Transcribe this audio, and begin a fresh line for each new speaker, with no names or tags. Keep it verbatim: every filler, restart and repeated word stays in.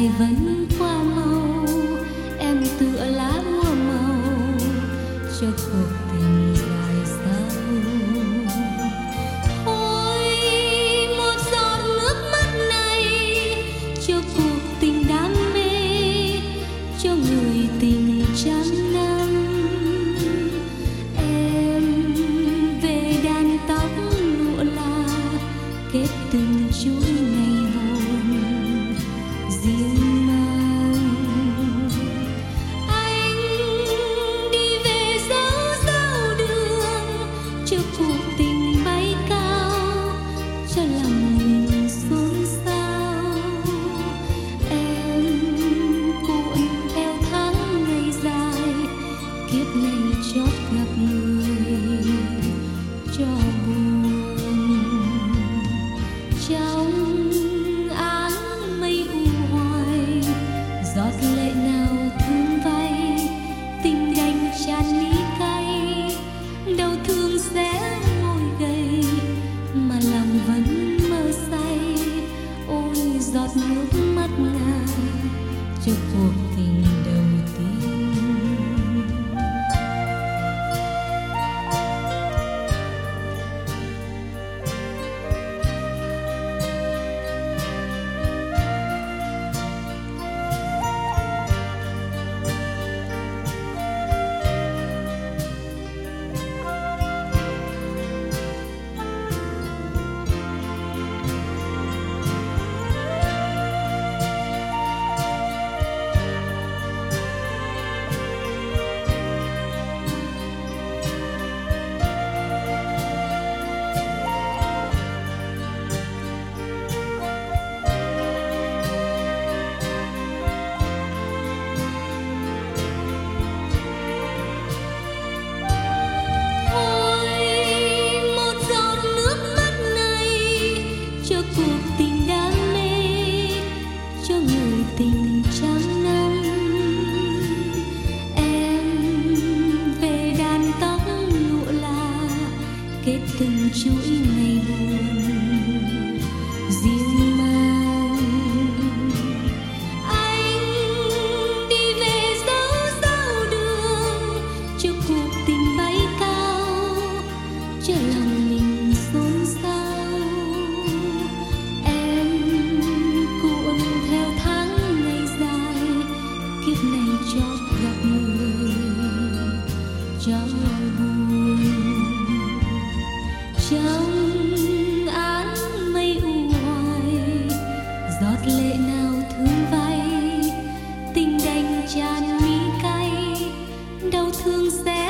dài vẫn qua mau, em tựa lá úa màu cho cuộc tình dài sao. Ôi một giọt nước mắt này cho cuộc tình đam mê, cho người tình trăm năm. Em về đàn tóc lụa là kết từng chuỗi ngày buồn riêng mang. Anh đi về dấu dấu đường cho cuộc tình bay cao, cho lòng mình xôn xao. Em cuộn theo tháng ngày dài, kiếp này chót gặp người cho buồn. Trong áng mây u hoài, giọt lệ nào thương vay, tình đành tràn ly cay. Đau thương sẽ ngồi gầy mà lòng vẫn mơ say. Ôi giọt nước mắt ngàn cho cuộc tình đầu tiên. Tình trăm năm, em về đàn tóc lụa là kết từng chuỗi ngày buồn riêng mang. Anh đi về dấu dấu đường cho cuộc tình bay cao, cho lòng mình xôn xao. Em cuộn theo tháng kiếp này chót gặp người cho buồn. Trong áng mây u hoài, giọt lệ nào thương vay, tình đành tràn mi cay. Đau thương sẽ